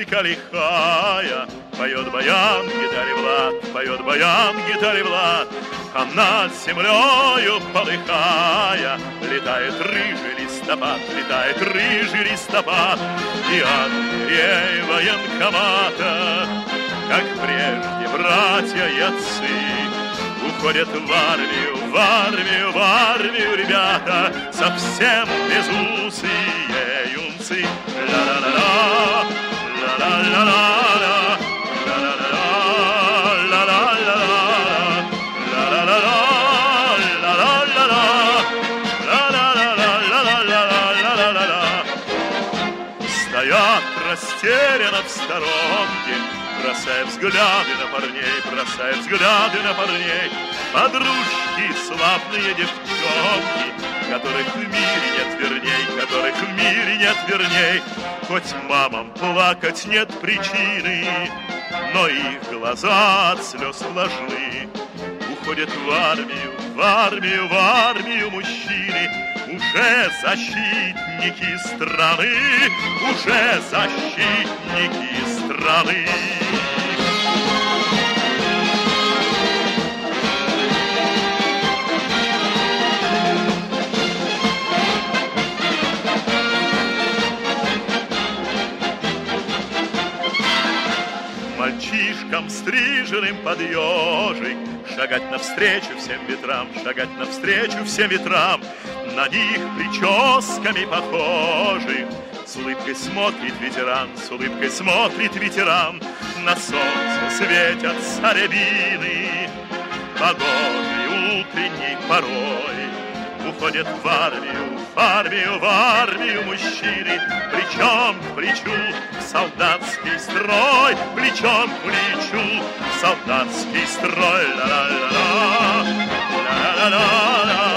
музыка лихая, поет баян, гитаре Влад, поет баян, гитаре Влад. А над землею полыхая, летает рыжий листопад, летает рыжий листопад. И от дверей военкомата, как прежде братья и отцы, уходят в армию, в армию, в армию ребята, совсем безусые юнцы. Ла-ла-ла-ла, ла-ла-ла-ла, стоят растерянно в сторонке, бросая взгляды на парней, бросая взгляды на парней. Подружки, славные девчонки, которых в мире нет верней, которых в мире нет верней. Хоть мамам плакать нет причины, но их глаза от слез влажны. Уходят в армию, в армию, в армию мужчины, уже защитники страны, уже защитники страны. Мальчишкам, стриженным под ежик, шагать навстречу всем ветрам, шагать навстречу всем ветрам. На них прическами похожи, с улыбкой смотрит ветеран, с улыбкой смотрит ветеран. На солнце светятся рябины, погодой утренней порой. Уходят в армию, в армию, в армию мужчины, плечом к плечу солдатский строй, плечом к плечу солдатский строй. Ла-ла-ла-ла, ла-ла-ла-ла.